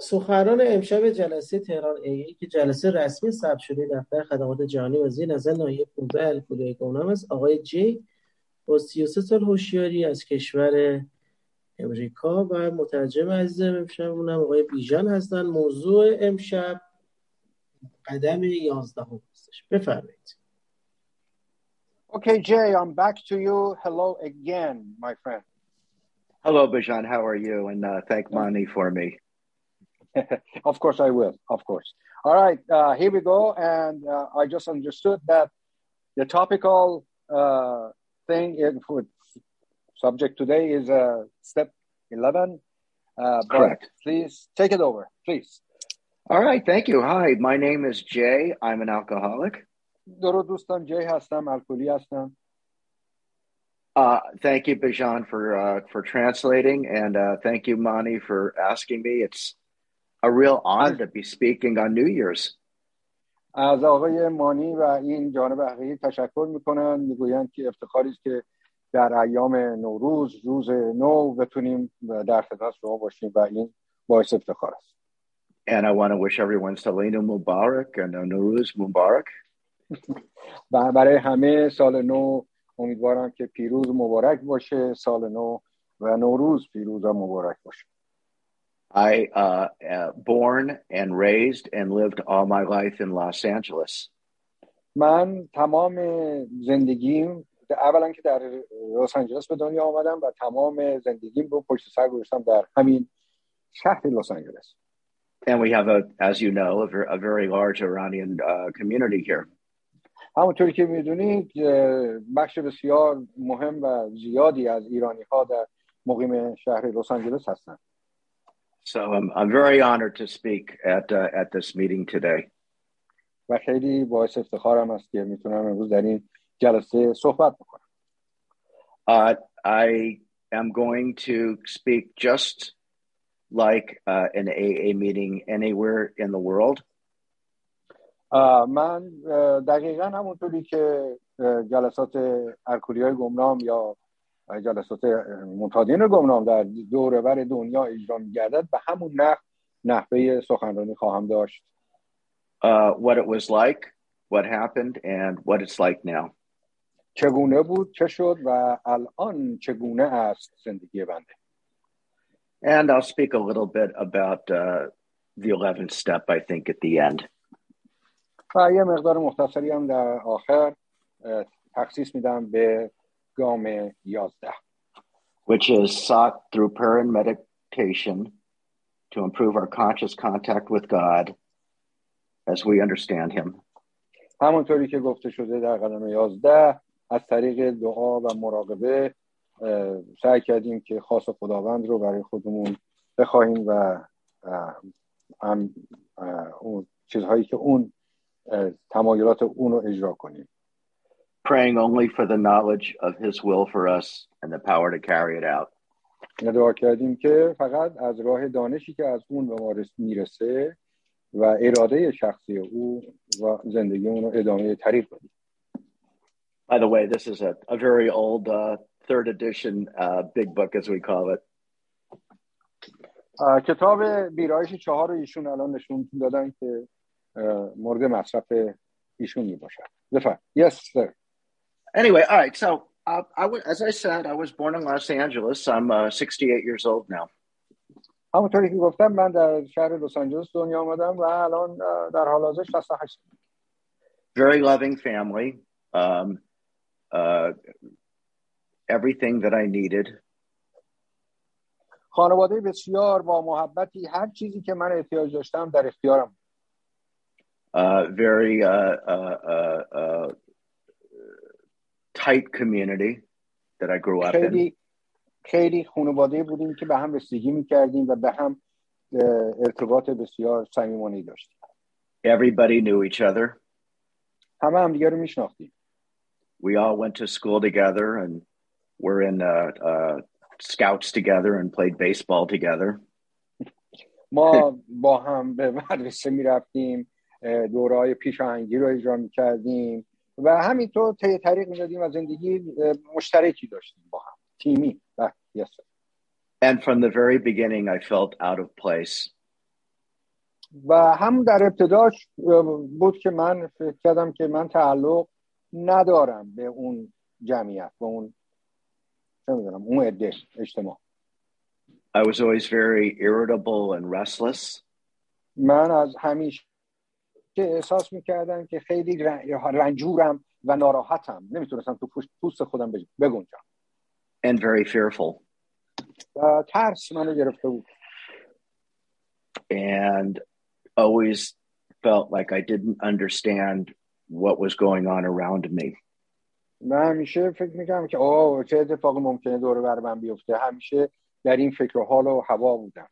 سخنران امشب جلسه تهران A که جلسه رسمی ثبت شده دفتر خدمات جهانی و زیر نظر ناحیه 15 الکلی گمنام است. آقای جی با 33 سال هوشیاری از کشور امریکا و مترجم عزیزم امشبمونم آقای بیژن هستن. موضوع امشب قدم 11 هستش. بفرمایید. Okay, Jay, I'm back to you. Hello again, my friend. Hello, Bijan. How are you? And thank Mani for me. Of course I will. Of course. All right, here we go. And I just understood that the topical subject today is step 11. Correct. Please take it over, please. All right. Thank you. Hi, my name is Jay. I'm an alcoholic. درود دوستان، جی هستم، الکلی هستم. Thank you, Bijan, for translating, and thank you, Mani, for asking me. It's a real honor to be speaking on New Year's. از آقای مانی و این جانب حقیقی تشکر میکنن، میگویند که افتخاری است که در ایام نوروز، روز نو، بتونیم در خدمت شما باشیم و این باعث افتخار است. And I want to wish everyone Salinu Mubarak and Nowruz Mubarak. و برای همه سال نو امیدوارم که پیروز و مبارک باشه، سال نو و نوروز پیروز و مبارک باشه. I born and raised and lived all my life in Los Angeles. من تمام زندگیم اولا که در لس آنجلس به دنیا آمدم و تمام زندگیم رو پشت سر گذاشتم در همین شهر لس آنجلس. And we have, as you know, a very large Iranian community here. همونطوری که میدونید بخش بسیار مهم و زیادی از ایرانی ها در مقیم شهر لس آنجلس هستند. So I'm very honored to speak at this meeting today. و خیلی باعث افتخارم است که میتونم امروز در این جلسه صحبت بکنم. I am going to speak just like an AA meeting anywhere in the world. من دقیقاً همونطوری که جلسات الکلیای گمنام یا جلسات منتادین گمنام در دور و بر دنیا اجرا می‌گردد به همون نحوه سخنرانی خواهم داشت. What it was like, what happened, and what it's like now. چگونه بود، چه شد و الان چگونه است زندگی بنده. And I'll speak a little bit about the 11th step, I think, at the end. و یه مقدار مختصری هم در آخر تخصیص میدم به گام 11. Which is sought through prayer and meditation to improve our conscious contact with God as we understand Him. همونطوری که گفته شده در قدم 11 از طریق دعا و مراقبه سعی کردیم که خاص خداوند رو برای خودمون بخواهیم و اون چیزهایی که اون تمایلات اون رو اجرا کنیم. Praying only for the knowledge of His will for us and the power to carry it out. دعا کردیم که فقط از راه دانشی که از اون به ما میرسه و اراده شخصی او و زندگی اون رو ادامه طریق بدیم. By the way, this is a very old third edition big book, as we call it. کتاب ویرایش 4 رو ایشون الان نشون دادن که مورد مصرف ایشون می باشد. Yes, sir. Anyway, all right. So, as I said, I was born in Los Angeles. I'm 68 years old now. همونطوری که گفتم من در شهر لس آنجلس دنیا آمدم و الان در حال حاضر 68 سالم. Very loving family. Everything that I needed. خانواده بسیار با محبتی، هر چیزی که من احتیاج داشتم در اختیارم. Very tight community that I grew up in. خیلی خانواده بودیم که به هم رسیدگی می‌کردیم و به هم ارتباط بسیار صمیمانه‌ای داشتیم. Everybody knew each other. همه هم دیگه رو میشناختیم. We all went to school together and were in scouts together and played baseball together. ما با هم به مدرسه می‌رفتیم، دوره‌های پیشاهنگی رو اجرا می‌کردیم و همینطور طریق می‌دادیم و زندگی مشترکی داشتیم با هم، تیمی. Yes. And from the very beginning I felt out of place. و هم در ابتداش بود که من فکر کردم که من تعلق ندارم به اون جمعیت، به اون چه میدونم اون عده اجتماع. I was always very irritable and restless. من از همیشه احساس میکردم که خیلی رنجورم و ناراحتم، نمیتونستم تو پوست خودم بگنجم. And very fearful. و ترس منو گرفته بود. And always felt like I didn't understand what was going on around me. من همیشه فکر میکنم که چه اتفاقی ممکنه دور بر من بیفته. همیشه در این فکر و حال و هوا بودم.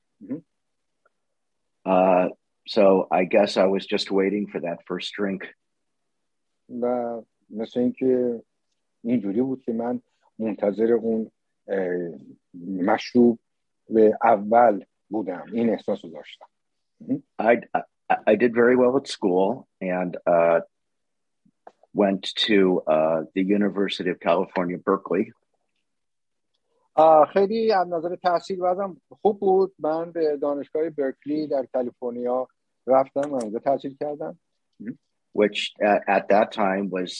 So I guess I was just waiting for that first drink. و مثل اینکه اینجوری بود که من منتظر اون مشروب به اول بودم. این احساس رو داشتم. I did very well at school and went to the University of California, Berkeley. خیلی از نظر تحصیل وضعم خوب بود. من به دانشگاه برکلی در کالیفرنیا رفتم و اونجا تحصیل کردم. Which at that time was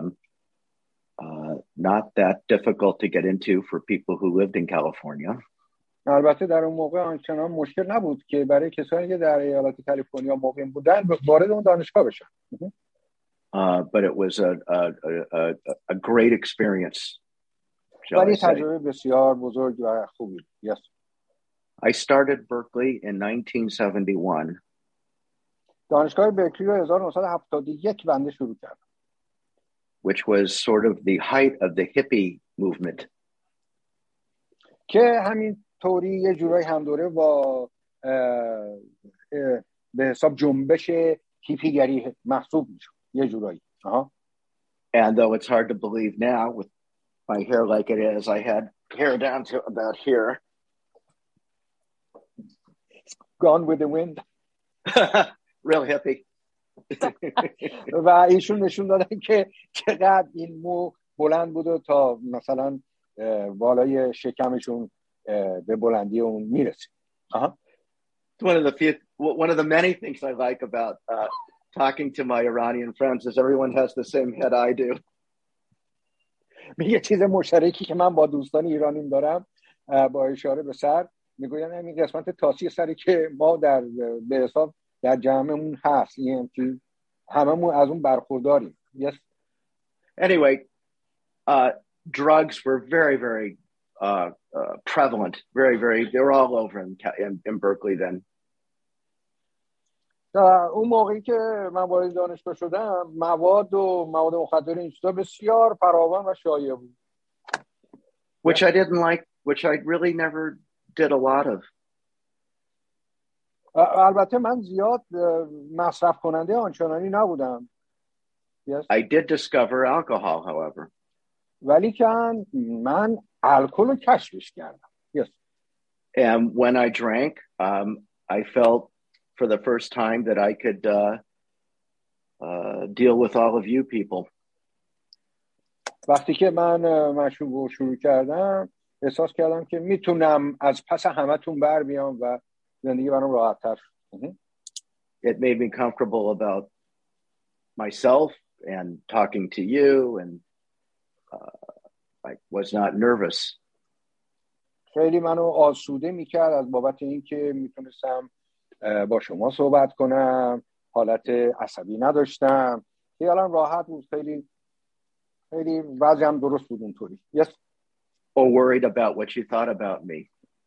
not that difficult to get into for people who lived in California. البته در اون موقع آنچنان مشکل نبود که برای کسانی که در ایالت کالیفرنیا مقیم بودن وارد اون دانشگاه بشن. But it was a great experience. ولی تجربه بسیار بزرگ و خوبی. Yes. I started Berkeley in 1971. دانشگاه برکلی رو 1971 بنده شروع کردم. Which was sort of the height of the hippie movement. که همین طوری یه جورایی هم دوره با به حساب جنبش هیپیگری محسوب میشه یه جورایی. And though it's hard to believe now with my hair like it is, I had hair down to about here. Gone with the wind. Real hippie. و ایشون نشون دادن که چقدر این مو بلند بود و تا مثلا بالای شکمشون به بلندی اون میرسید. One of the many things I like about talking to my Iranian friends is everyone has the same head I do. یه چیز مشترکی که من با دوستان ایرانیم دارم با اشاره به سر میگویم همین قسمت تاسی سری که ما به حساب در جمعمون هست، این که هممون از اون برخورداریم. Yes. Anyway, drugs were very, very prevalent. They were all over in Berkeley then. اون موقعی که من وارد دانشگاه شدم مواد مخدر این چیزا بسیار فراوان و شایع بود. Which I didn't like, which I really never did a lot of. البته من زیاد مصرف کننده آنچنانی نبودم. Yes. I did discover alcohol, however. ولی که من الکل رو کشفش کردم. Yes. And when I drank, I felt for the first time that I could deal with all of you people. وقتی که من مشروب رو شروع کردم احساس کردم که میتونم از پس همتون بر بیام و زندگی برام راحت‌تر شد. It made me comfortable about myself and talking to you, and I was not nervous. خیلی منو آسوده میکرد از بابت اینکه میتونستم با شما صحبت کنم، حالت عصبی نداشتم، خیالم راحت بود، خیلی وضعم درست بود اونطوری. Yes. Or worried about what you thought about me.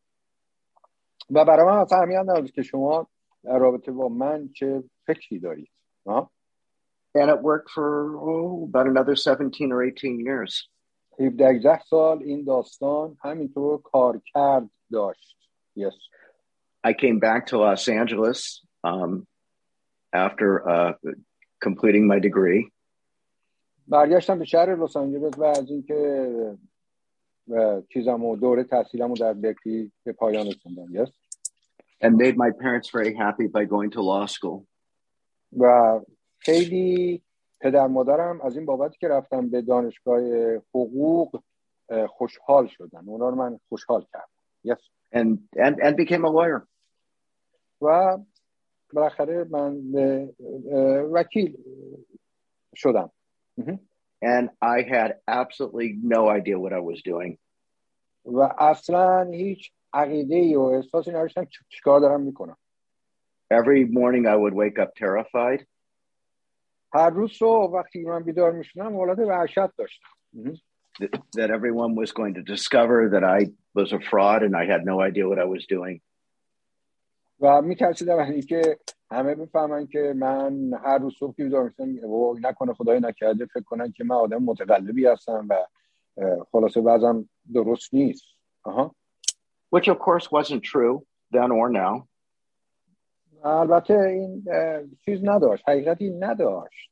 و برای من اصلا اهمیت نداشت که شما در رابطه با من چه فکری دارید. And it worked for about another 17 or 18 years. 17 سال این داستان همینطور کارکرد داشت. Yes. I came back to Los Angeles after completing my degree. برگشتم به شهر لس آنجلس و از اینکه چیزامو دوره تحصیلمو در برکلی به پایان رسوندم. Yes. And made my parents very happy by going to law school. و خیلی پدر مادرم از این بابتی که رفتم به دانشگاه حقوق خوشحال شدن. اونا رو من خوشحال کردم. Yes. And became a lawyer. و بالاخره من وکیل شدم. And I had absolutely no idea what I was doing. و اصلا هیچ عقیده‌ای و احساسی نداشتم که چیکار دارم میکنم. Every morning I would wake up terrified. هر روز صبح وقتی من بیدار میشدم حالت وحشت داشتم. That everyone was going to discover that I was a fraud and I had no idea what I was doing. و میترسیدم از اینکه همه بفهمن که من هر روز صبح که بیدار میشم و نکنه خدای نکرده فکر کنن که من آدم متقلبی هستم و خلاصه وضعم درست نیست. Which of course wasn't true then or now. البته این چیز نداشت، حقیقتی نداشت.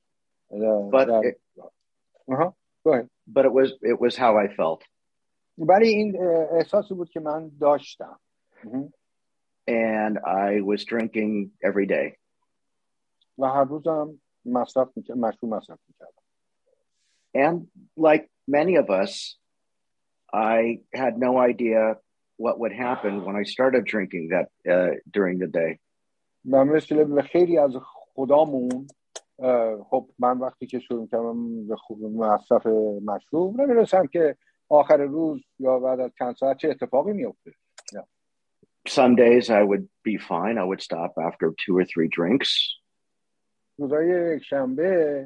But it was how I felt. ولی این احساسی بود که من داشتم. And I was drinking every day. و هر روزم مشروب مصرف میکردم. And like many of us, I had no idea what would happen when I started drinking that during the day. و مثل خیلی از خدامون خب من وقتی که شروع کردم مصرف مشروب نمی‌دونستم که آخر روز یا بعد از چند ساعت چه اتفاقی میفته. Some days I would be fine. I would stop after 2 or 3 drinks. روزای یک شنبه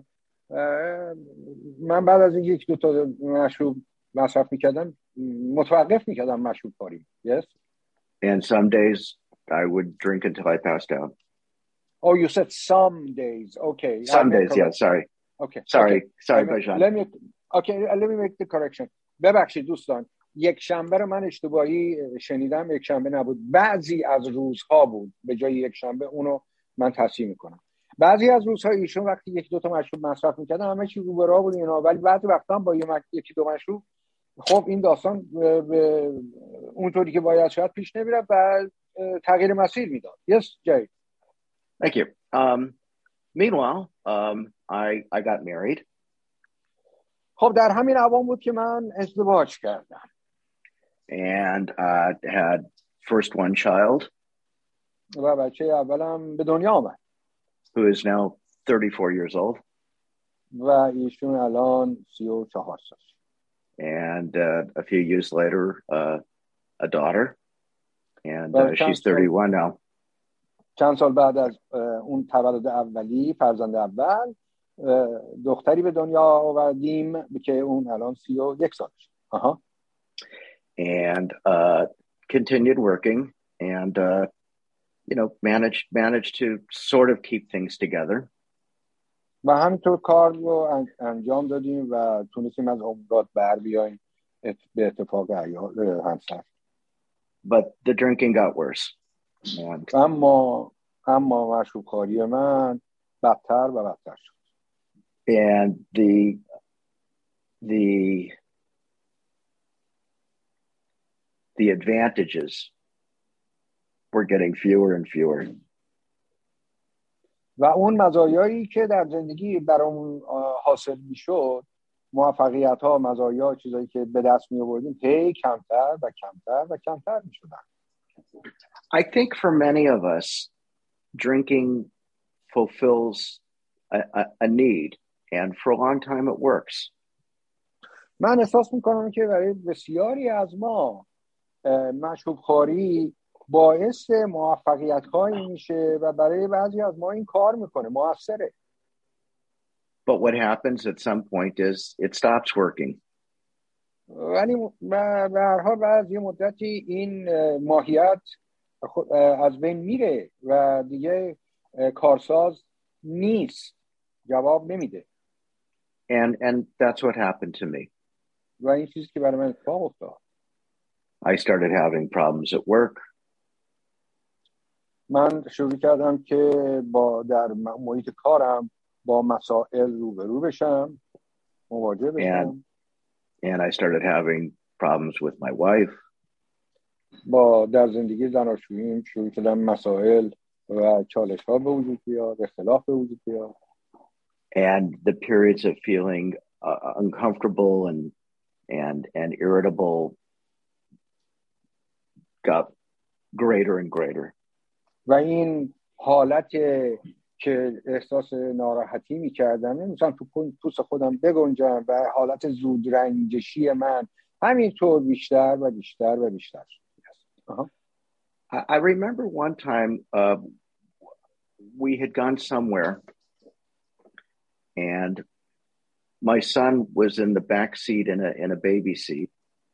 من بعد از این 1-2 تا مشروب مصرف میکردم متوقف میکردم مشروب کاری. Yes. And some days I would drink until I passed out. Oh, you said some days. Okay. Some days, yeah, sorry. Okay. Sorry, okay. Bajan. Let me make the correction. ببخشید دوستان. یک شنبه رو من اشتباهی شنیدم، یک شنبه نبود. بعضی از روزها بود. به جای یک شنبه اونو من تصحیح میکنم. بعضی از روزها ایشون وقتی 1-2 تا مشروب مصرف میکردن همه چی رو به راه بود اینا، ولی بعضی وقتا هم با 1-2 مشروب خب این داستان به اونطوری که باید شاید پیش نمیرفت و تغییر مسیر میداد. Yes, Jay. Thank you. Meanwhile, I got married. خب در همین اوان بود که من ازدواج کردم. And had first one child. و بچه اولم به دنیا آمد. Who is now 34 years old. و ایشون الان 34 سال. And a few years later, a daughter. And she's 31 now. چند سال بعد از اون تولد اولی، فرزند اول، دختری به دنیا آوردیم که اون الان 31 سالشه. And continued working and managed to sort of keep things together. و همینطور کار رو انجام دادیم و تونستیم از عمرات بر بیاییم به اتفاق همسر. But the drinking got worse. And اما مشروبخواری من بدتر و بدتر شد. And the advantages were getting fewer and fewer. و اون مزایایی که در زندگی برامون حاصل میشد، موفقیت ها، مزایا، چیزایی که به دست می آوردیم کمتر و کمتر و کمتر میشدن. I think for many of us, drinking fulfills a need, and for a long time it works. من احساس میکنم که برای بسیاری از ما مشروب خواری باعث موفقیت هایی میشه و برای بعضی از ما این کار میکنه، موثره. But what happens at some point is it stops working. ولی به هر حال بعد یه مدتی این ماهیت از بین میره و دیگه کارساز نیست، جواب نمیده. And that's what happened to me. و این چیزی که برای من اتفاق افتاد. I started having problems at work. من شروع کردم که در محیط کارم با مسائل روبرو بشم، مواجه بشم. And I started having problems with my wife. در زندگی زناشوییم شروع کردم مسائل و چالش ها به وجود بیاد، اختلاف به وجود بیاد. And the periods of feeling uncomfortable and irritable got greater and greater. و این حالت که احساس ناراحتی میکردم نمیتونم تو پوست خودم بگنجم و حالت زود رنجشی من همینطور بیشتر و بیشتر و بیشتر. I remember one time we had gone somewhere and my son was in the back seat in a baby seat.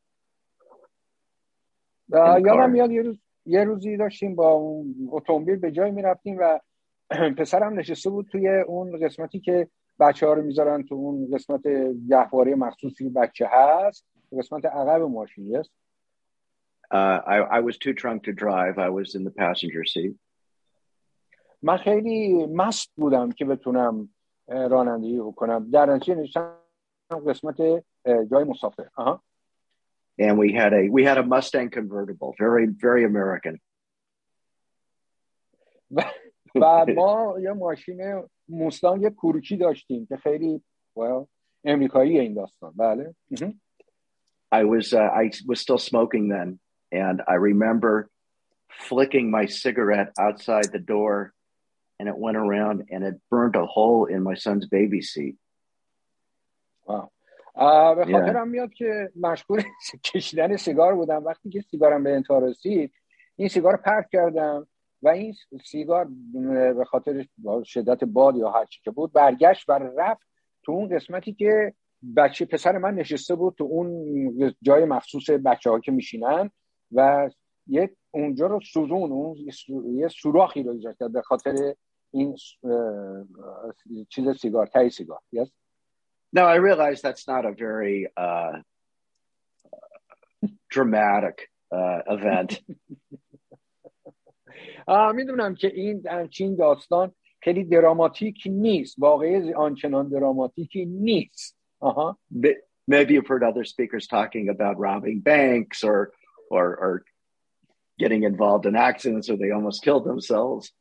یادم میاد یه روزی داشتیم با اتومبیل به جای میرفتیم و پسرم نشسته بود توی اون قسمتی که بچه ها رو میذارن تو اون قسمت گهواره مخصوصی بچه هست، قسمت عقب ماشین است. I was too drunk to drive. I was in the passenger seat. من خیلی مست بودم که بتونم رانندگی بکنم. در نتیجه نشستم قسمت جای مسافر. And we had a Mustang convertible, very very American. و ما یه ماشین موستانگ کوروکی داشتیم که خیلی امریکایی این داستان. بله. I was still smoking then, and I remember flicking my cigarette outside the door, and it went around and it burned a hole in my son's baby seat. به خاطرم میاد که مشغول کشیدن سیگار بودم. وقتی که سیگارم به انتها رسید این سیگار پرت کردم و این سیگار به خاطر شدت باد یا هر چی که بود برگشت و رفت تو اون قسمتی که پسر من نشسته بود، تو اون جای مخصوص بچه‌ها که میشینن، و اونجا رو سوزون، اون یه سوراخی رو ایجاد کرد به خاطر این چیز سیگار، تای سیگار. Yes. Now I realize that's not a very dramatic event. میدونم که این داستان خیلی دراماتیک نیست، واقعی آنچنان دراماتیکی نیست. Maybe you've heard other speakers talking about robbing banks or getting involved in accidents or they almost killed themselves.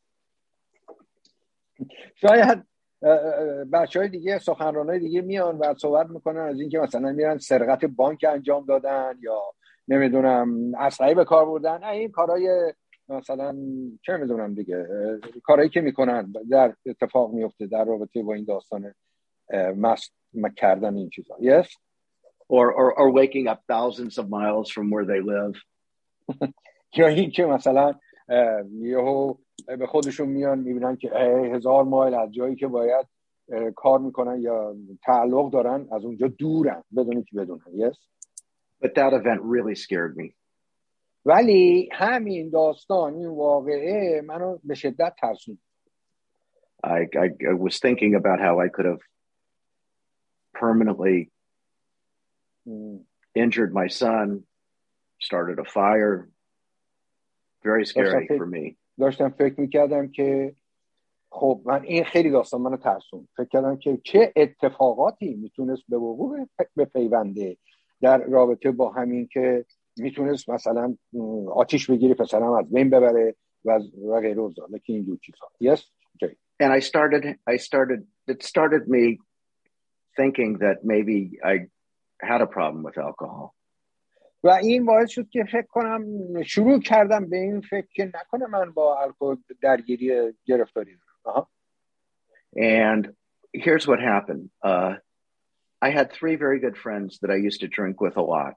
شاید بچهای دیگه، سخنرانای دیگه میان و صحبت میکنن از اینکه مثلا میرن سرقت بانک انجام دادن یا نمیدونم اسلحه به کار بردن. این کارهای مثلا چه میدونم دیگه، کارهایی که میکنن در اتفاق میفته در رابطه با این داستان مست کردن این چیزا. Yes. Or waking up thousands of miles from where they live. یا این که مثلا یهو به خودشون میان میبینن که 1000 مایل از جایی که باید کار میکنن یا تعلق دارن از اونجا دورن بدون که بدونن. Yes. But that event really scared me. ولی همین داستان، این واقعه منو به شدت ترسوند. I was thinking about how I could have permanently injured my son, started a fire. Very scary for me. داشتم فکر میکردم که خب من این خیلی داستان منو ترسوند. فکر کردم که چه اتفاقاتی میتونست به وقوع بپیونده در رابطه با همین که میتونست مثلا آتیش بگیری، پسرم از بین ببره و غیره و که اینجور چیزا. Yes. Okay. And it started me thinking that maybe I had a problem with alcohol. و این باعث شد که فکر کنم شروع کردم به این فکر که نکنه من با الکل درگیری گرفتاری دارم. And here's what happened. I had 3 very good friends that I used to drink with a lot.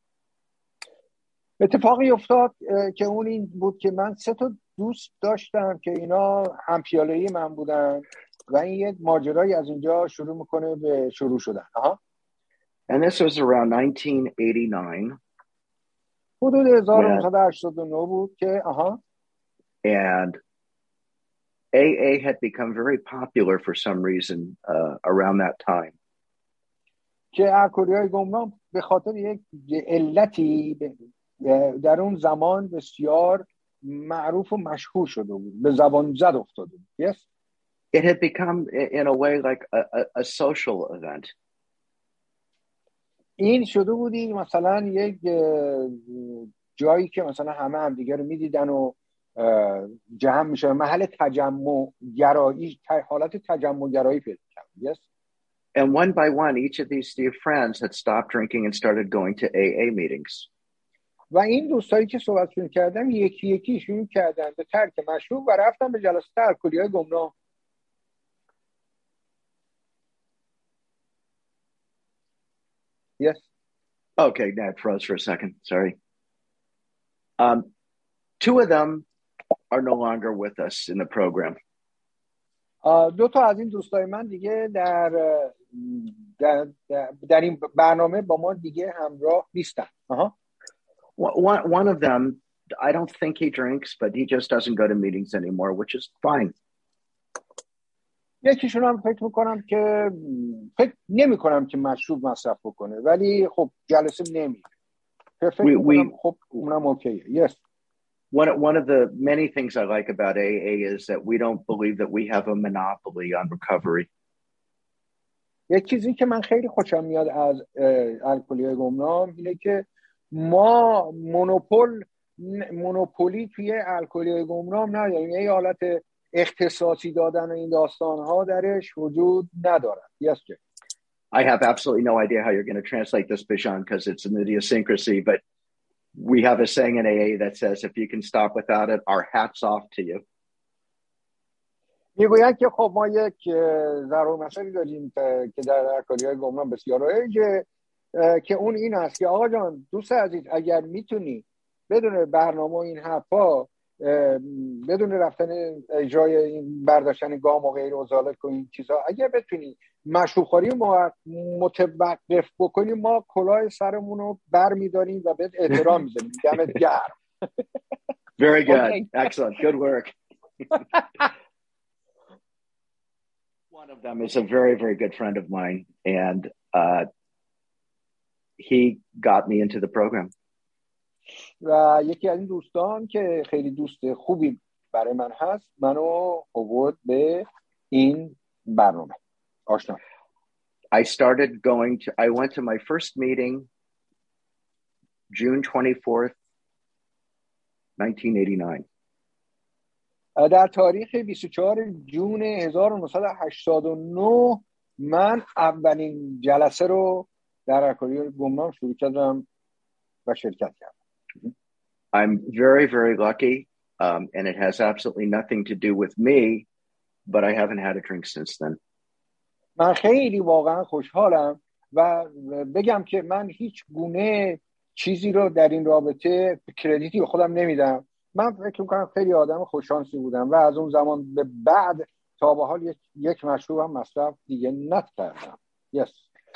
اتفاقی افتاد که اون این بود که من 3 تا دوست داشتم که اینا همپیاله‌ای من بودن و این یه ماجرایی از اینجا شروع میکنه به شروع شدن. And this was around 1989. حدود 1989 بود که And AA had become very popular for some reason around that time. که الکلیای گمنام به خاطر یک علتی در اون زمان بسیار معروف و مشهور شده بود، به زبان زد افتاده بود. Yes. It had become in a way like a social event. این شده بودی مثلا یک جایی که مثلا همه هم دیگه رو میدیدن و جمع میشه، محل تجمع گرایی، حالت تجمع گرایی پیدا کرد. Yes. And one by one, each of these dear friends had stopped drinking and started going to AA meetings. و این دوستایی که صحبتشون کردم یکی یکی شروع کردن به ترک مشروب و رفتن به جلسات الکلی‌های گمنام. Yes. Okay, that froze for a second. Sorry. Two of them are no longer with us in the program. دو تا از این دوستای من دیگه در این برنامه با ما دیگه همراه نیستن. One of them, I don't think he drinks, but he just doesn't go to meetings anymore, which is fine. یکیشون هم فکر نمی کنم که مشروب مصرف بکنه، ولی خب جلسه نمیره. خب اونم اوکیه. Yes. One of the many things I like about AA is that we don't believe that we have a monopoly on recovery. یک چیزی که من خیلی خوشم میاد از الکلی‌های گمنام اینه که ما مونوپولی توی الکلی‌های گمنام نداریم. یه حالت اختصاصی دادن این داستان‌ها درش وجود نداره. Yes, Jay. I have absolutely no idea how you're going to translate this, Bijan, because it's an idiosyncrasy, but we have a saying in AA that says, if you can stop without it, our hats off to you. میگوید که خب ما یک ضرور مسئله داریم که در الکلی‌های گمنام بسیار رایجه که اون این است که آقا جان دوست عزیز اگر میتونی بدون برنامه و این حرفا بدون رفتن اجرای این برداشتن گام و غیر و ذالک و این چیزا اگر بتونی مشروب خوری متوقف بکنی ما کلاه سرمون رو بر میداریم و بهت احترام میذاریم. دمت گرم. Very good. Excellent. Good work. One of them is a very, very good friend of mine, and he got me into the program. و یکی از این دوستان که خیلی دوست خوبی برای من هست منو آورد به این برنامه آشنا. I went to my first meeting June 24th, 1989. در تاریخ 24 جون 1989 من اولین جلسه رو در الکلی‌های گمنام شروع کردم و شرکت کردم. I'm very, very lucky, and it has absolutely nothing to do with me, but I haven't had a drink since then. من خیلی واقعا خوشحالم و بگم که من هیچ گونه چیزی رو در این رابطه کردیتی به خودم نمیدم. من فکر می‌کنم خیلی آدم خوششانسی بودم و از اون زمان به بعد تا به حال یک مشروبم مصرف دیگه نکردم. Yes.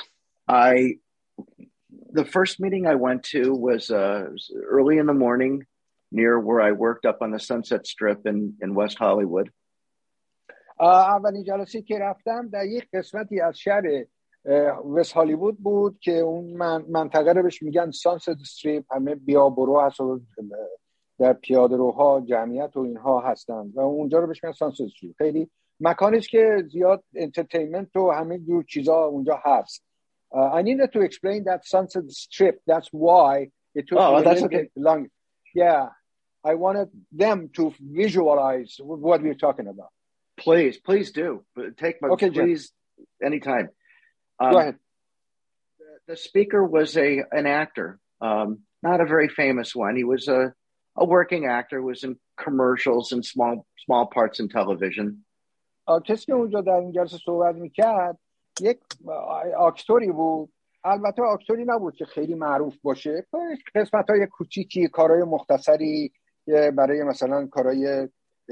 The first meeting I went to was early in the morning near where I worked up on the Sunset Strip in West Hollywood. اولین جلسه که رفتم در یک قسمتی از شهر وست هالیوود بود که اون منطقه رو بهش میگن سانست استریپ، همه بیابرو هست و در پیاده روها جمعیت و اینها هستن و اونجا رو بهش میگن سانست استریپ. خیلی مکانیست که زیاد انترتینمنت و همه جور چیزا اونجا هست. I needed to explain that Sunset Strip. That's why it took me a little bit long. Yeah, I wanted them to visualize what we're talking about. Please do. Take my please anytime. Go ahead. The speaker was an actor, not a very famous one. He was a working actor. Was in commercials and small parts in television. کسی که اونجا در این جلسه صحبت میکرد یک اکتوری بود. البته اکتوری نبود که خیلی معروف باشه. قسمت‌های کوچیکی، کارهای مختصری برای مثلا کارهای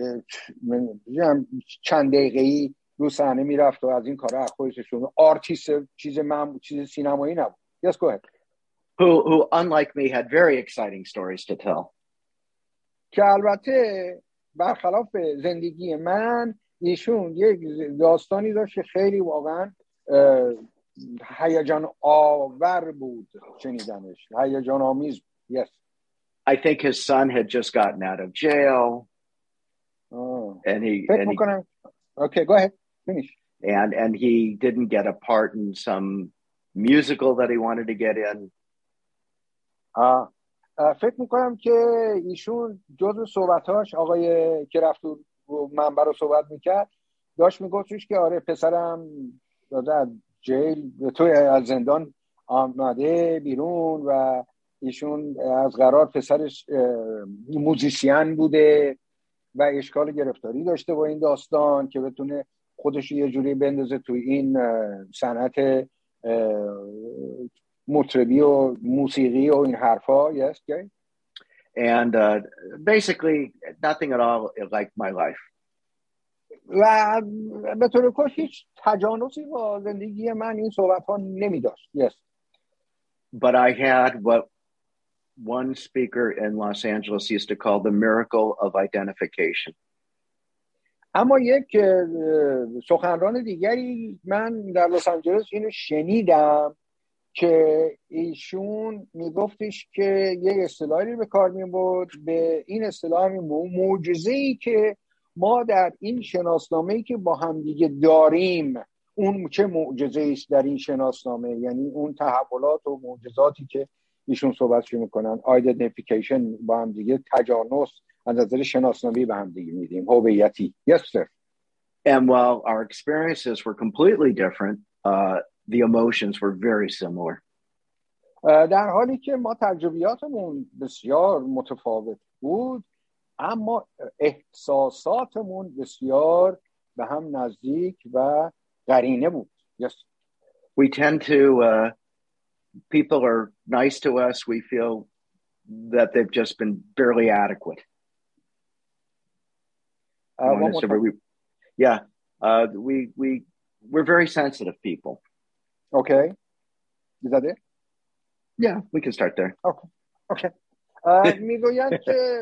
چند دقیقه‌ای رو صحنه میرفت و از این کارا خودشون آرتیست چیز سینمایی نبود. Yes, go ahead. Who unlike me had very exciting stories to tell. که البته برخلاف زندگی من ایشون یک داستانی داشت که خیلی واقعا هیجان آور بود شنیدنش. هیجان آمیز. Yes. I think his son had just gotten out of jail. And he Okay, go ahead. Finish. And he didn't get a part in some musical that he wanted to get in. فکر میکنم که ایشون جزو صحبتاش آقای که رفت رو منبر رو صحبت میکرد داشت میگفتش که آره پسرم داده از جیل تو از زندان آمده بیرون و ایشون از قرار پسرش موزیسین بوده و اشکال گرفتاری داشته با این داستان که بتونه خودش یه جوری بندازه توی این صنعت مطربی و موسیقی و این حرفا. Yes, okay. And basically nothing at all like my life. و به طور کل هیچ تجانسی با زندگی من این صحبت ها نمی داشت. Yes. But I had what one speaker in Los Angeles used to call the miracle of identification. اما یک سخنران دیگری من در لس آنجلس اینو شنیدم که ایشون میگفتش که یک اصطلاحی به کار میبرد، به این اصطلاح معجزه‌ای که ما در این شناسنامه‌ای که با هم دیگه داریم، اون چه معجزه‌ای است در این شناسنامه، یعنی اون تحولات و معجزاتی که ایشون صحبتش میکنن، آیدنتیفیکیشن با هم دیگه، تجانس از نظر شناسنامه‌ای به هم دیگه میدیم، هویتی. Yes sir. And while our experiences were completely different, the emotions were very similar. در حالی که ما تجربیاتمون بسیار متفاوت بود، اما احساساتمون بسیار به هم نزدیک و قرینه بود. Yes. We tend to, people are nice to us, we feel that they've just been barely adequate. We're very sensitive people. Okay. Is that it? Yeah, we can start there. Okay. میگوید که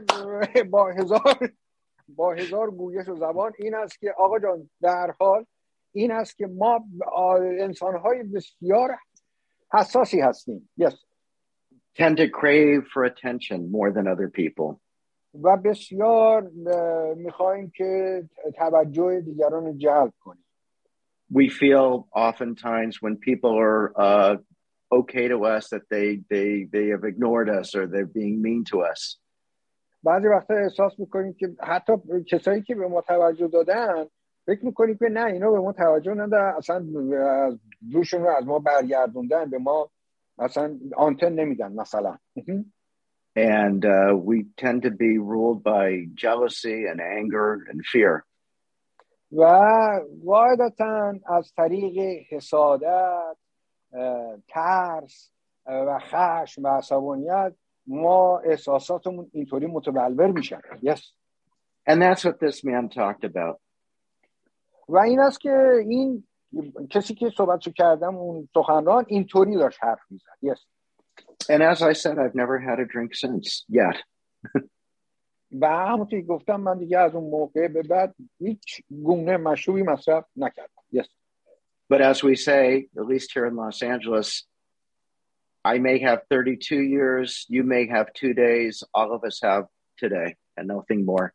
با هزار گویش و زبان این است که آقا جان در حال این است که ما انسان‌های بسیار حساسی هستیم. Yes. Tend to crave for attention more than other people. و بسیار میخوایم که توجه دیگران رو جلب کنیم. We feel oftentimes when people are okay to us that they have ignored us or they're being mean to us. بعضی وقتا احساس میکنیم که حتی کسایی که به ما توجه دادن فکر میکنیم که نه اینا به ما توجه ندادن، اصلا روشون رو از ما برگردوندن، به ما اصلا آنتن نمیدن مثلا. And we tend to be ruled by jealousy and anger and fear. و قاعدتاً از طریق حسادت، ترس و خشم و عصبانیت ما احساساتمون اینطوری متبلور میشن. Yes. And that's what this man talked about. و این است که این کسی که صحبتشو کردم اون سخنران اینطوری داشت حرف میزد. Yes. And as I said, I've never had a drink since yet. و همونطوری گفتم من دیگه از اون موقع به بعد هیچ گونه مشروبی مصرف نکردم. Yes. But as we say, at least here in Los Angeles, I may have 32 years, you may have 2 days, all of us have today and nothing more.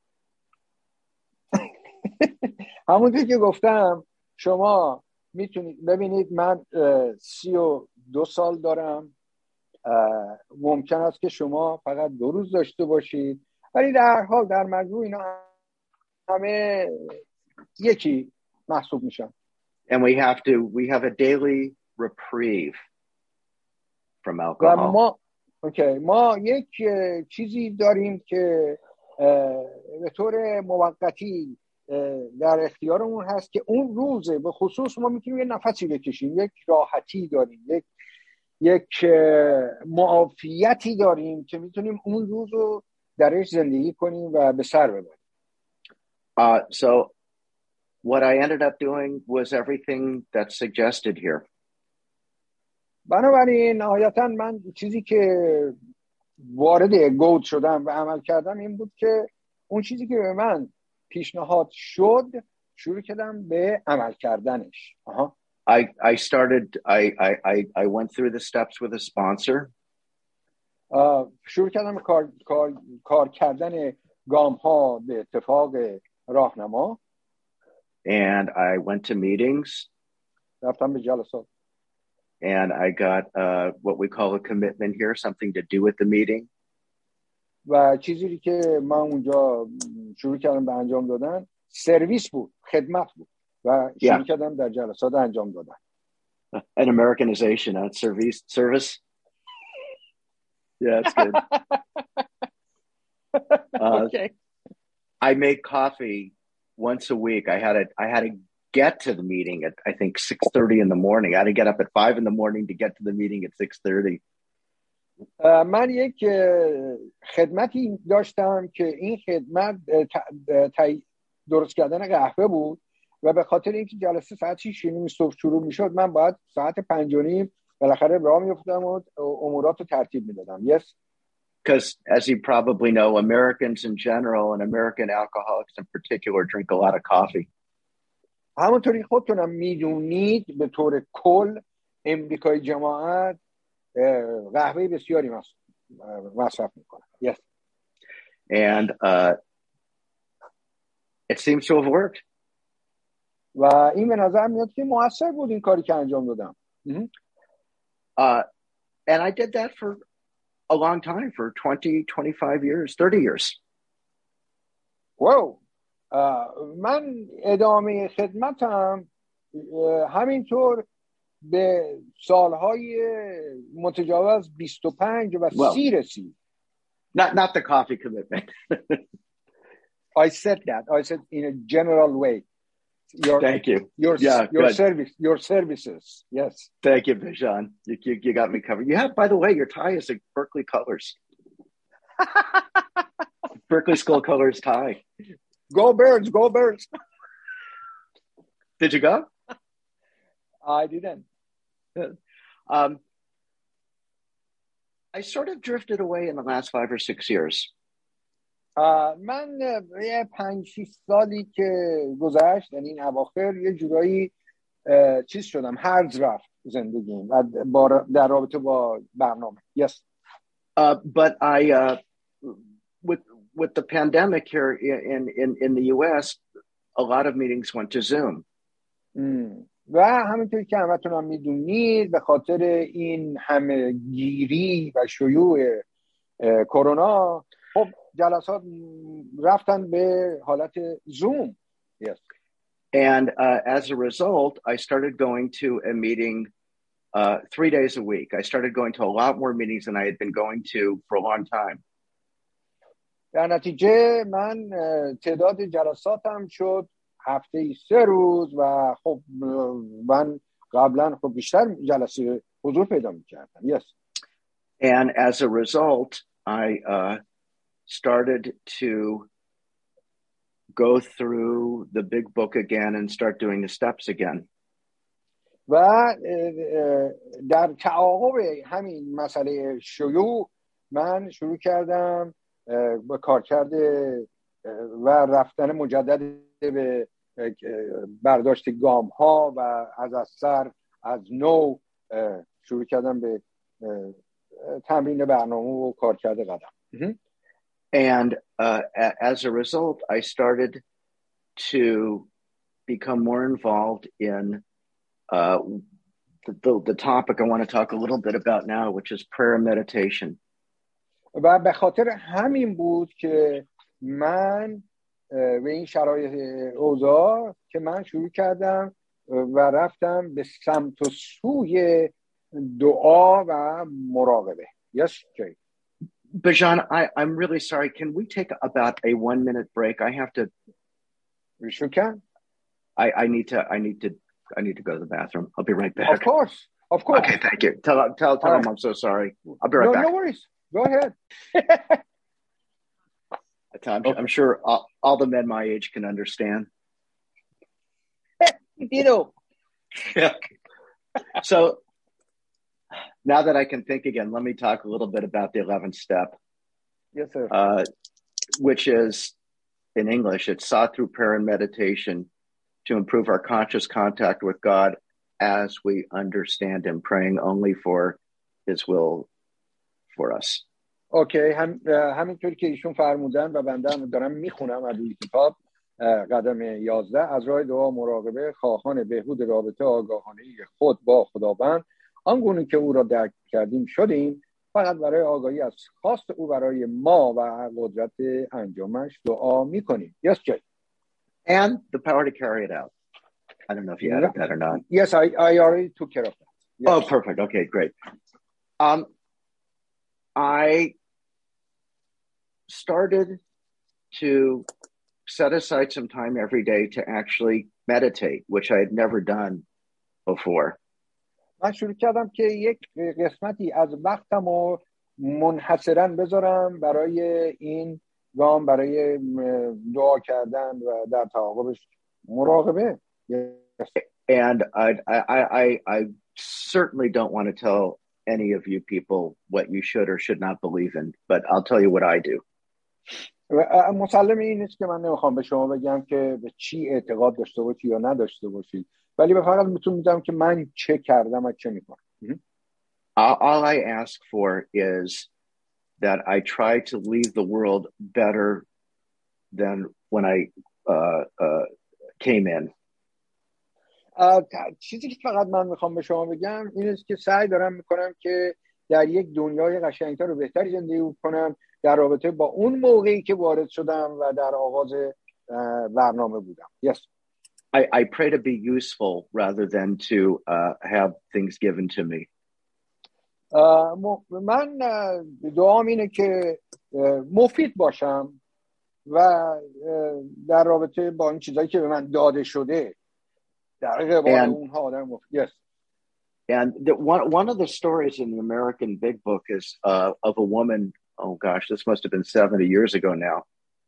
همونطوری که گفتم شما میتونید ببینید من 32 سال دارم، ممکن است که شما فقط 2 روز داشته باشید، ولی در هر حال در مجموع اینا همه یکی محسوب میشن. And we have a daily reprieve from alcohol. ما یک چیزی داریم که به طور موقتی در اختیارمون هست که اون روزه به خصوص ما میتونیم یه نفسی بکشیم، یک راحتی داریم، یک معافیتی داریم که میتونیم اون روز رو درش زندگی کنیم و به سر ببریم. So what I ended up doing was everything that's suggested here. بنابراین نهایتاً من چیزی که وارد گود شدم و عمل کردم این بود که اون چیزی که به من پیشنهاد شد شروع کردم به عمل کردنش. I went through the steps with a sponsor. شروع کردم کار کردن گام ها به اتفاق راهنما. And I went to meetings. رفتم به جلسات. And I got what we call a commitment here, something to do with the meeting. و چیزی که من اونجا شروع کردم به انجام دادن سرویس بود، خدمت بود و شروع کردم در جلسات انجام دادن. An Americanization, service. Yeah, it's good. Okay. I make coffee once a week. I had to get to the meeting at I think 6:30 in the morning. I had to get up at 5 in the morning to get to the meeting at 6:30. من یک خدمتی داشتم که این خدمت درست کردن قهوه بود و به خاطر اینکه جلسه ساعت 6:30 صبح شروع میشد من باید ساعت 5:30 بالاخره راه میافتادم و امورات رو ترتیب میدادم. Yes. Because as you probably know, Americans in general and American alcoholics in particular drink a lot of coffee. همونطوری خودتونم میدونید به طور کل امریکای جماعت قهوه بسیاری مصرف میکنن. Yes. And it seems to have worked. و این به نظر میاد که موثر بود این کاری که انجام دادم. And I did that for a long time, for 20, 25 years, 30 years. Wow. من ادامه خدمتم همینطور به سالهای متجاوز 25 و 30 رسید. Not the coffee commitment. I said that. I said in a general way. Thank you. Your services. Yes. Thank you, Bijan. You got me covered. You have, by the way, your tie is like Berkeley colors. Berkeley School colors tie. Go Birds, go Birds. Did you go? I didn't. I sort of drifted away in the last 5 or 6 years. من 5-6 سالی که گذشت یعنی این اواخر یه جورایی چیز شدم، هرز رفت زندگیم در رابطه با برنامه. Yes. But I with the pandemic here in the US, a lot of meetings went to Zoom. و همینطور که همتون میدونید به خاطر این همه گیری و شیوع کرونا خب جلسات رفتن به حالت زوم. Yes. And as a result, I started going to a meeting 3 days a week. I started going to a lot more meetings than I had been going to for a long time. در نتیجه من تعداد جلساتم شد هفته 3 روز و خب من قبلا خب بیشتر جلسه حضور پیدا می‌کردم. Yes. And as a result, I started to go through the big book again and start doing the steps again. و در تعاقب همین مسئله شیوع من شروع کردم با کارکرد و رفتن مجدد به برداشت گام ها و از سر از نو شروع کردم به تمرین برنامه و کارکرد قدم. And as a result, I started to become more involved in the topic I want to talk a little bit about now, which is prayer and meditation. و به خاطر همین بود که من به این شرایط اوضاع که من شروع کردم و رفتم به سمت و سوی دعا و مراقبه. Yes, Jay. Bijan, I'm really sorry. Can we take about a 1-minute break? I have to. You sure can. I need to go to the bathroom. I'll be right back. Of course. Okay, thank you. Tell him I'm so sorry. I'll be right back. No worries. Go ahead. I'm sure all the men my age can understand. You know. Yeah. So now that I can think again, let me talk a little bit about the 11th step. Yes, sir. Which is, in English, it's sought through prayer and meditation to improve our conscious contact with God as we understand Him, praying only for His will for us. اوکی همینطور که ایشون فرمودن و بنده هم دارم میخونم از این کتاب قدم 11 از راه دعا مراقبه خواهان بهبود رابطه آگاهانه خود با خداوند آنگونه که او را درک کردیم شدیم فقط برای آگاهی از خواست او برای ما و قدرت انجامش دعا میکنیم. Yes, Jay. And the power to carry it out. I don't know if you added that or not. Yes, I already took care of that. Yes. Oh, perfect. Okay, great. I started to set aside some time every day to actually meditate, which I had never done before. من شروع کردم که یک قسمتی از وقتم رو منحصراً بذارم برای این گام، برای دعا کردن و در تعاقبش مراقبه. And I certainly don't want to tell any of you people what you should or should not believe in, but I'll tell you what I do. مسلم این نیست که من نمیخوام به شما بگم که به چی اعتقاد داشته باشی یا نداشته باشید، ولی به فقط میتونم میگم که من چه کردم و چه میکنم. All I ask for is that I try to leave the world better than when I came in. چیزی که فقط من میخوام به شما بگم این است که سعی دارم میکنم که در یک دنیای قشنگتر و بهتری زندگی کنم در رابطه با اون موقعی که وارد شدم و در آغاز برنامه بودم. Yes. I pray to be useful rather than to have things given to me. من دعام اینه که مفید باشم و در رابطه با این چیزایی که به من داده شده در قبال اونها آدم مفید. Yes. And one of the stories in the American Big Book is of a woman, oh gosh, this must have been 70 years ago now.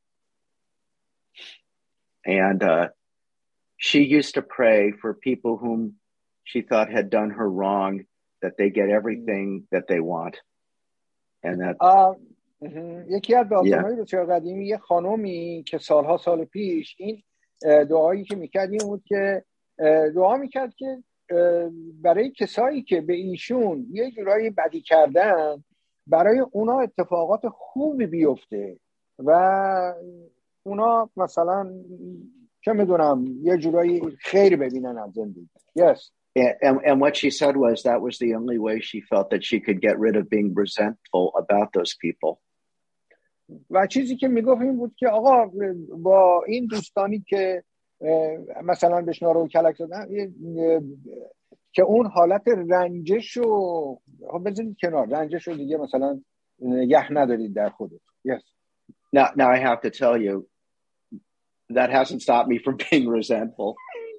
And she used to pray for people whom she thought had done her wrong, that they get everything that they want. And that یکی از داستان‌های بسیار قدیمی یه خانومی که سال پیش این دعایی که میکرد این بود که دعا میکرد که برای کسایی که به ایشون یه جورایی بدی کردن برای اونا اتفاقات خوبی بیفته و اونا مثلا چه میدونم یه جورایی خیر ببینن از زندگی. Yes. And what she said was that was the only way she felt that she could get rid of being resentful about those people. و چیزی که میگفت این بود که آقا با این دوستانی که مثلا بهش نارو کلک زدن که اون حالت رنجش رو بذارید کنار، رنجش رو دیگه مثلا نگه ندارید در خودت. Yes. Now I have to tell you that hasn't stopped me from being resentful.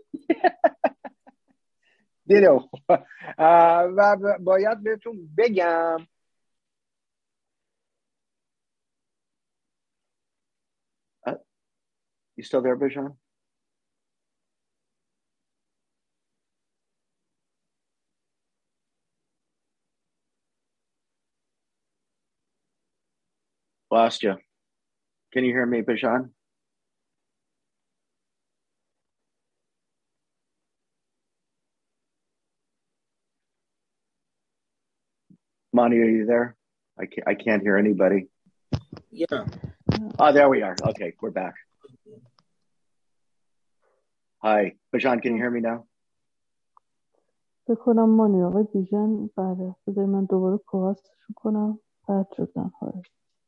دیدو و باید بهتون بگم You still there, Bijan? Lost you. Can you hear me, Bijan? Monty, are you there? I can't hear anybody. Yeah. Oh, there we are. Okay, we're back. Hi, Bijan, can you hear me now? بکنم مانی آقای بیژن بله بذاری من دوباره کوهاستشون کنم بعد شدن خواهد.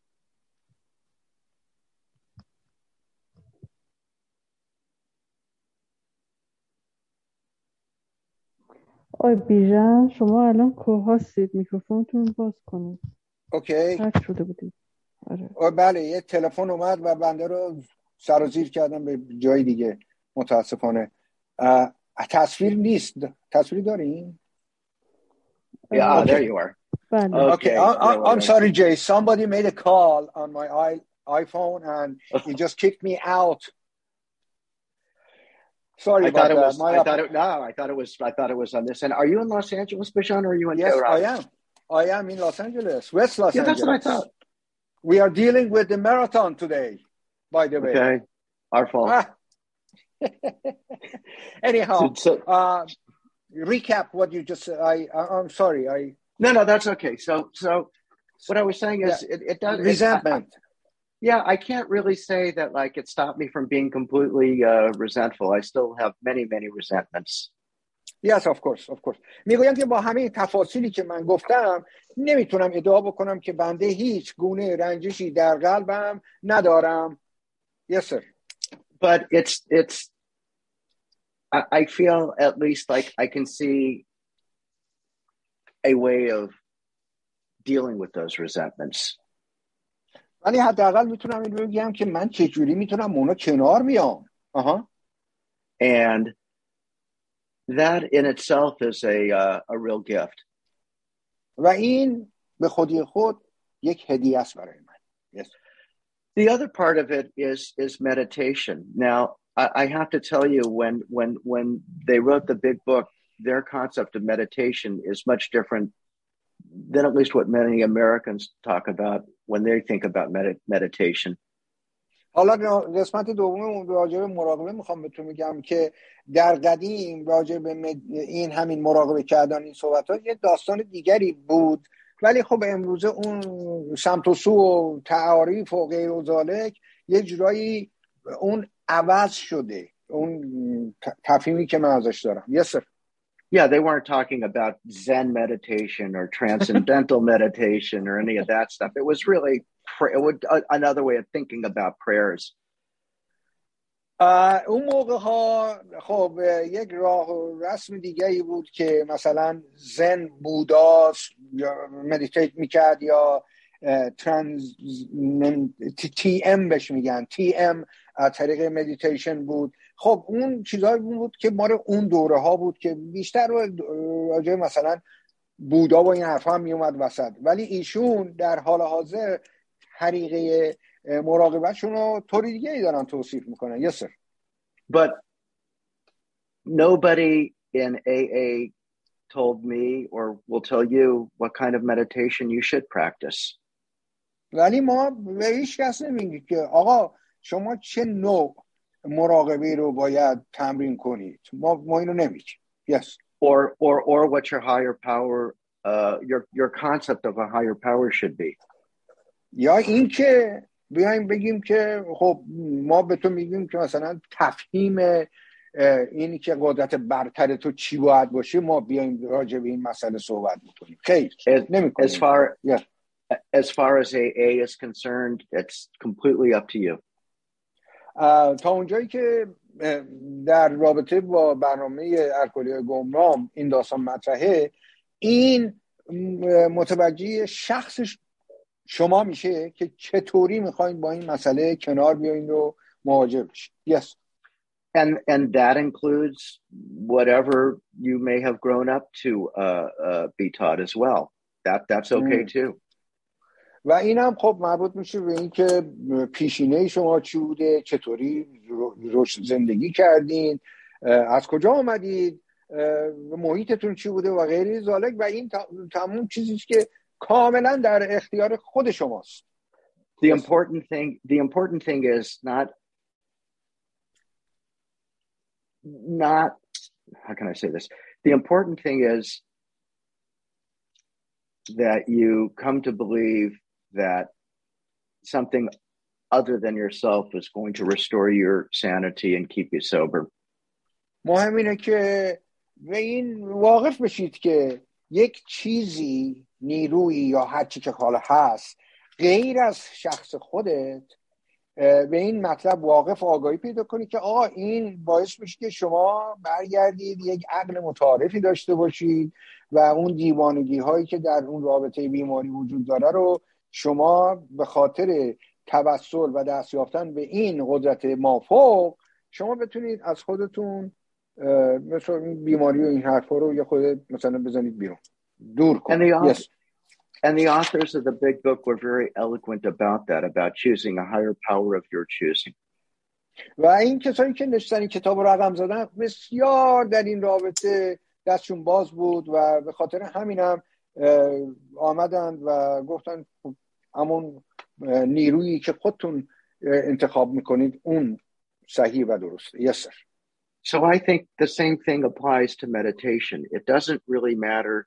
آقای بیژن شما الان کوهاستید میکروفونتون باز کنید. اوکی. پرت شده بودید. آره. بله یه تلفن اومد و بنده رو سر و زیر کردم به جای دیگه متاسفانه. تصویر نیست. تصویری دارین؟ Yeah, there you are. Okay. I'm sorry, Jay. Somebody made a call on my iPhone and he just kicked me out. Sorry about that. I thought it was on this end. Are you in Los Angeles, Bijan, or are you in Yes, Tehran? I am in Los Angeles, West Los Angeles. That's what I thought. We are dealing with the marathon today, by the way. Okay. Our fault. Anyhow, recap what you just said. I'm sorry. No, that's okay. So what I was saying is it does resentment. I can't really say that like it stopped me from being completely resentful. I still have many resentments. Yes, of course. میگویم که با همه تفاصیلی که من گفتم نمیتونم ادعا بکنم که بنده هیچ گونه رنجشی در قلبم ندارم. Yes, sir. But it's I feel at least like I can see a way of dealing with those resentments. ولی حداقل میتونم این رو بگم که من چجوری میتونم اونا کنار بیام. And that in itself is a real gift. و این به خودی خود یک هدیه است برای من. Yes. The other part of it is meditation. Now, I have to tell you, when they wrote the big book, their concept of meditation is much different than at least what many Americans talk about when they think about meditation. حالا قسمت دوم راجع به مراقبه میخوام بهتون میگم که در قدیم راجع به این همین مراقبه کردن این صحبت‌ها یه داستان دیگری بود، ولی خب امروزه اون سمت و سو و تعاریف و غیر و ذالک یه جورایی اون عوض شده، اون تفهیمی که من ازش دارم. Yes sir. Yeah, they weren't talking about Zen meditation or transcendental meditation or any of that stuff. It was really another way of thinking about prayers. اون موقع ها خب یک راه و رسم دیگری بود که مثلا زن بودا مدیتیت میکرد یا تی ام بهش میگن، تی ام از طریق مدیتیشن بود. خب اون چیزایی بود که مال اون دوره ها بود که بیشتر راجع مثلا بودا و این حرفا هم میومد وسط، ولی ایشون در حال حاضر طریقه مراقبتشون رو طوری دیگه ای دارن توصیف میکنن. Yes sir. But nobody in AA told me or will tell you what kind of meditation you should practice. ولی ما به هیچ کس نمیگیم که آقا شما چه نوع مراقبه رو باید تمرین کنید. ما اینو نمیگیم. Yes. Or what your higher power, your concept of a higher power should be. یا این که بیایم بگیم که خب ما به تو میگیم که مثلا تفهیم اینی که قدرت برتر تو چی باید باشه، ما بیایم راجع به این مسئله صحبت میکنیم. خیر نمیکنیم. As far as AA is concerned, it's completely up to you. تا اونجایی که در رابطه با برنامه الکلی گمراه این داستان مطرحه، این متوجه شخصش شما میشه که چطوری میخواین با این مسئله کنار بیاین و مواجه بشید. Yes. And that includes whatever you may have grown up to be taught as well. That's okay too. و اینم خب مربوط میشه به این که پیشینه شما چی بوده، چطوری زندگی کردین، از کجا آمدید، محیطتون چی بوده و غیره ذالک، و این تمام چیزیست که کاملا در اختیار خود شماست. The important thing is not how can I say this? The important thing is that you come to believe that something other than yourself is going to restore your sanity and keep you sober. مهم اینه که به این واقف بشید که یک چیزی، نیرویی یا هر چی که حالا هست غیر از شخص خودت، به این مطلب واقف آگاهی پیدا کنید که آقا این باعث میشه که شما برگردید یک عقل متعارفی داشته باشید و اون دیوانگی هایی که در اون رابطه بیماری وجود داره رو شما به خاطر توسل و دست یافتن به این قدرت مافوق شما بتونید از خودتون مثلا بیماری و این حرفا رو یه خود مثلا بزنید بیرون، دور کنید. And the authors of the big book were very eloquent about that, about choosing a higher power of your choosing. و این کسایی که نوشتن این کتاب رو رقم زدن بسیار در این رابطه دستشون باز بود و به خاطر همینم آمدند و گفتن همون نیرویی که خودتون انتخاب میکنید اون صحیح و درسته. Yes sir. So I think the same thing applies to meditation. It doesn't really matter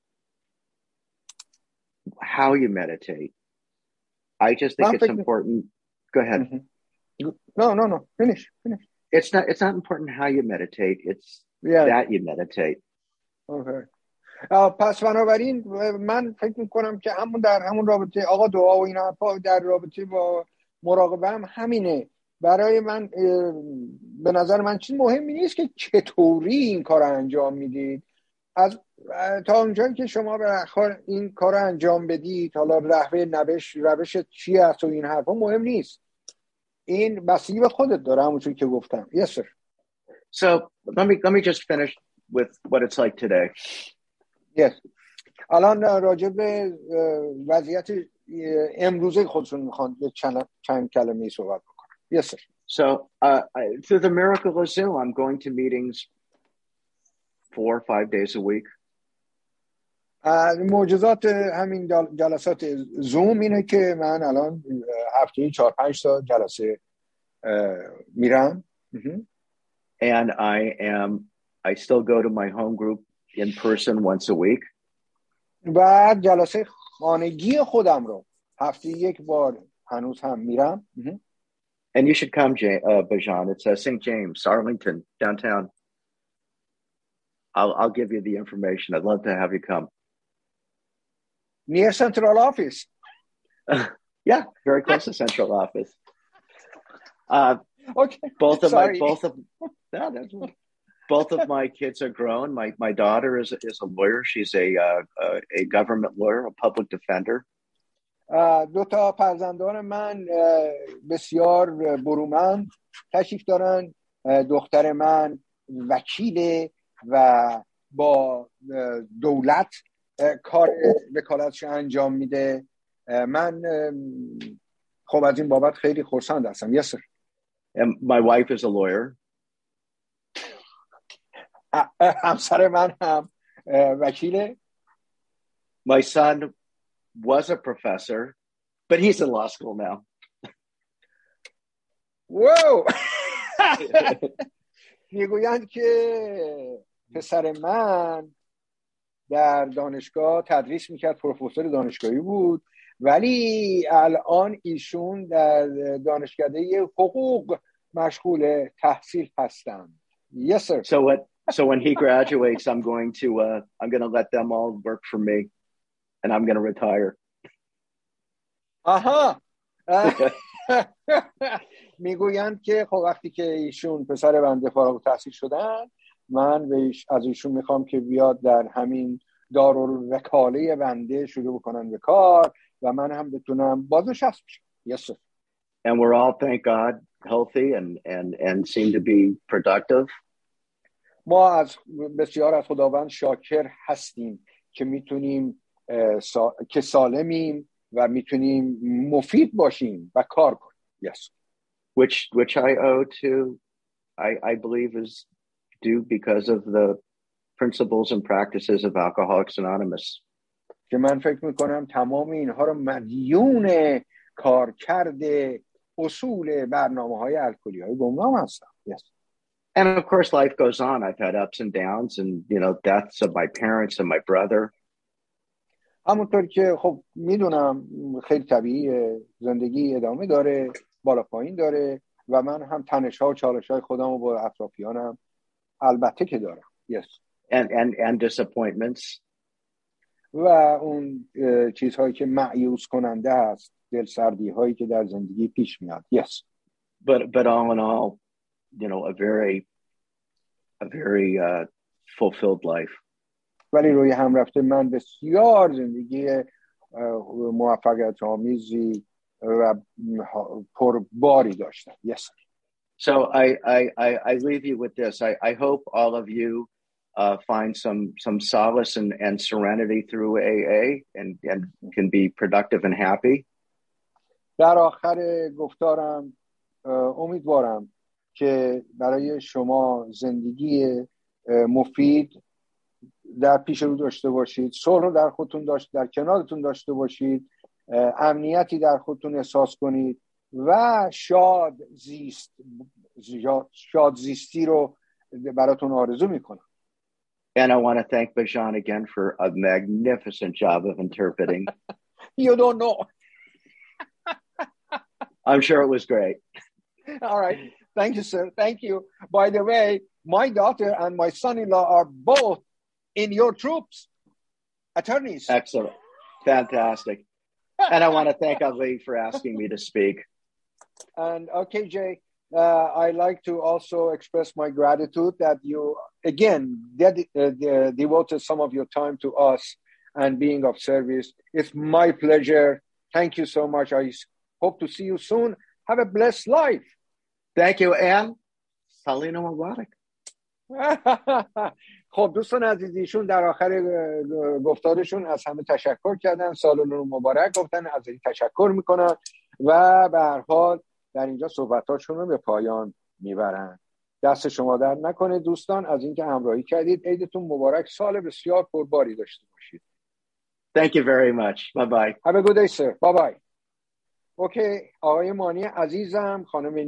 how you meditate. I just think it's important. Go ahead. No. Finish. It's not important how you meditate. It's that you meditate. Okay. پس بنابراین من فکر میکنم که در همون رابطه آقا دعا و این حرفا در رابطه با مراقبه هم همینه. برای من به نظر من چیز مهمی نیست که چطوری این کار انجام میدید. از تا اونجایی که شما به اخر این کار رو انجام بدید، حالا روش چی هست و این حرفا مهم نیست. این بستگی به خودت داره، همونجوری که گفتم. Yes sir. So let me just finish with what it's like today. Yes. الان راجع به وضعیت امروزه خودشون میخوان چند کلمه صحبت بکنم. Yes sir. So through the miracle of Zoom, I'm going to meetings 4 or 5 days a week. معجزات همین جلسات زوم اینه که من الان هفته 4-5 تا جلسه میرم. And I still go to my home group in person once a week. و جلسه خانگی خودم رو هفته 1 بار هنوز هم میرم. And you should come, Bajan. It's St. James, Arlington, downtown. I'll give you the information. I'd love to have you come. Near central office. Yeah, very close to central office. Okay. Both of my kids are grown. My daughter is a lawyer. She's a government lawyer, a public defender. دو تا فرزندان من بسیار برومند تشریف دارن. دختر من وکیله و با دولت کار وکالتش انجام میده. من خب از این بابت خیلی خرسند هستم. Yes sir. And my wife is a lawyer. همسر من هم وکیله. My son was a professor, but he's in law school now. Whoa! میگویند که پسر من در دانشگاه تدریس میکرد، پروفسور دانشگاهی بود، ولی الان ایشون در دانشکده حقوق مشغول تحصیل هستند. Yes sir. So when he graduates, I'm going to let them all work for me, and I'm going to retire. آها. میگویند که خب وقتی که ایشون پسر بنده فارغ التحصیل شدن، من از ایشون میخوام که بیاد در همین دارالوکاله بنده شروع بکنن به کار و من هم بتونم بازنشسته بشم. Yes sir. And we're all, thank God, healthy and seem to be productive. ما بسیار از خداوند شاکر هستیم که میتونیم که سالمیم و میتونیم مفید باشیم و کار کنیم. Yes. Which I owe to, I believe is due because of the principles and practices of Alcoholics Anonymous. که من فکر میکنم تمام اینها رو مدیون کارکرد اصول برنامه‌های الکلی‌های گمنام هستم. Yes. And of course life goes on. I've had ups and downs and deaths of my parents and my brother. همونطور که خب میدونم خیلی طبیعیه، زندگی ادامه داره، بالا پایین داره و من هم تنش‌ها و چالش‌های خودم و با اطرافیانم البته که دارم. Yes. And disappointments. و اون چیزهایی که مایوس کننده است، دلسردی هایی که در زندگی پیش میاد. Yes. But all in all, a very fulfilled life. ولی روی هم رفته من بسیار زندگی موفقیت آمیزی و پرباری داشتم. Yes. So I leave you with this. I hope all of you find some solace and serenity through AA and can be productive and happy. در آخر گفتارم امیدوارم که برای شما زندگی مفید در پیش رو داشته باشید، صلح رو در خودتون در کنارتون داشته باشید، امنیتی در خودتون احساس کنید و شاد زیستی رو براتون آرزو میکنم. And I want to thank Bajan again for a magnificent job of interpreting. You don't know. I'm sure it was great. All right. Thank you, sir. Thank you. By the way, my daughter and my son-in-law are both in your troops, attorneys. Excellent. Fantastic. And I want to thank Ali for asking me to speak. And okay, Jay, I like to also express my gratitude that you again devoted some of your time to us and being of service. It's my pleasure. Thank you so much. I hope to see you soon. Have a blessed life. Thank you, and Salina Mubarak. خب دوستان عزیزیشون در آخر گفتارشون از همه تشکر کردن، سال نو مبارک گفتن، از تشکر میکنن و به هر حال در اینجا صحبتاشون رو به پایان میبرن. دست شما در نکنه دوستان از اینکه همراهی کردید. عیدتون مبارک، سال بسیار پرباری داشته باشید. Thank you very much. Bye bye. Have a good day, sir. Bye bye. اوکی، آقای مانی عزیزم، خانم